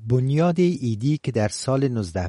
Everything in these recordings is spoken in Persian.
بنیاد ایدی که در سال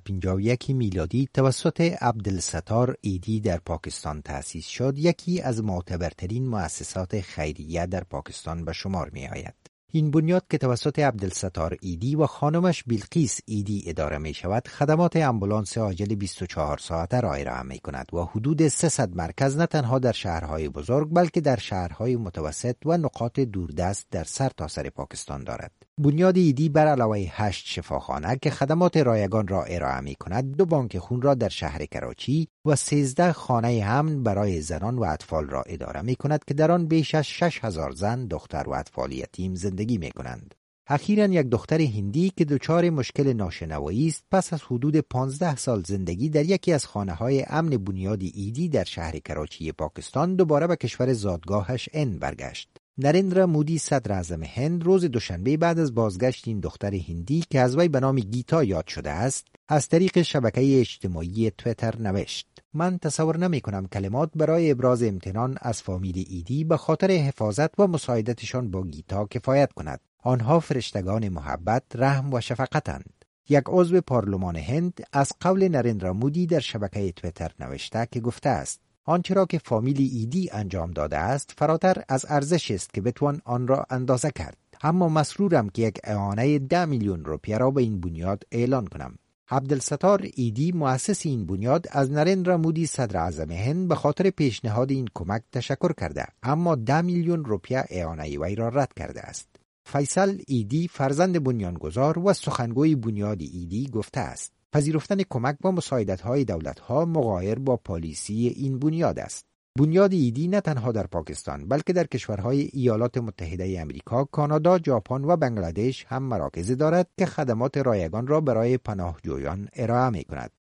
1951 میلادی توسط عبدالستار ایدی در پاکستان تأسیس شد، یکی از معتبرترین مؤسسات خیریه در پاکستان به شمار می آید. این بنیاد که توسط عبدالستار ایدی و خانمش بلقیس ایدی اداره می شود، خدمات آمبولانس عاجل 24 ساعته را ارائه می کند و حدود 300 مرکز نه تنها در شهرهای بزرگ بلکه در شهرهای متوسط و نقاط دوردست در سرتاسر پاکستان دارد. بنیاد ایدی بر علاوه 8 شفاخانه که خدمات رایگان را ارائه می کند، 2 بانک خون را در شهر کراچی و 13 خانه امن برای زنان و اطفال را اداره می کند که در آن بیش از 6000 زن، دختر و اطفال یتیم زندگی می کنند. اخیراً یک دختر هندی که دچار مشکل ناشنوایی است، پس از حدود 15 سال زندگی در یکی از خانه‌های امن بنیاد ایدی در شهر کراچی پاکستان دوباره به کشور زادگاهش برگشت. نریندرا مودی صدر اعظم هند روز دوشنبه بعد از بازگشت این دختر هندی که از وی به نام گیتا یاد شده است، از طریق شبکه اجتماعی تویتر نوشت: من تصور نمی کنم کلمات برای ابراز امتنان از فامیل ایدی به خاطر حفاظت و مساعدتشان با گیتا کفایت کند. آنها فرشتگان محبت، رحم و شفقتند. یک عضو پارلمان هند از قول نریندرا مودی در شبکه تویتر نوشته که گفته است: آنچه را که فامیل ایدی انجام داده است فراتر از ارزش است که بتوان آن را اندازه کرد. اما مسرورم که یک اعانه 10 میلیون روپیه را به این بنیاد اعلان کنم. عبدالستار ایدی مؤسس این بنیاد از نریندرا مودی صدر اعظم هند به خاطر پیشنهاد این کمک تشکر کرده، اما 10 میلیون روپیه اعانه وی را رد کرده است. فیصل ایدی فرزند بنیانگذار و سخنگوی بنیاد ایدی گفته است: پذیرفتن کمک و مساعدت‌های دولت‌ها مغایر با پالیسی این بنیاد است. بنیاد ایدی نه تنها در پاکستان بلکه در کشورهای ایالات متحده آمریکا، کانادا، ژاپن و بنگلادش هم مراکز دارد که خدمات رایگان را برای پناهجویان ارائه می‌کند.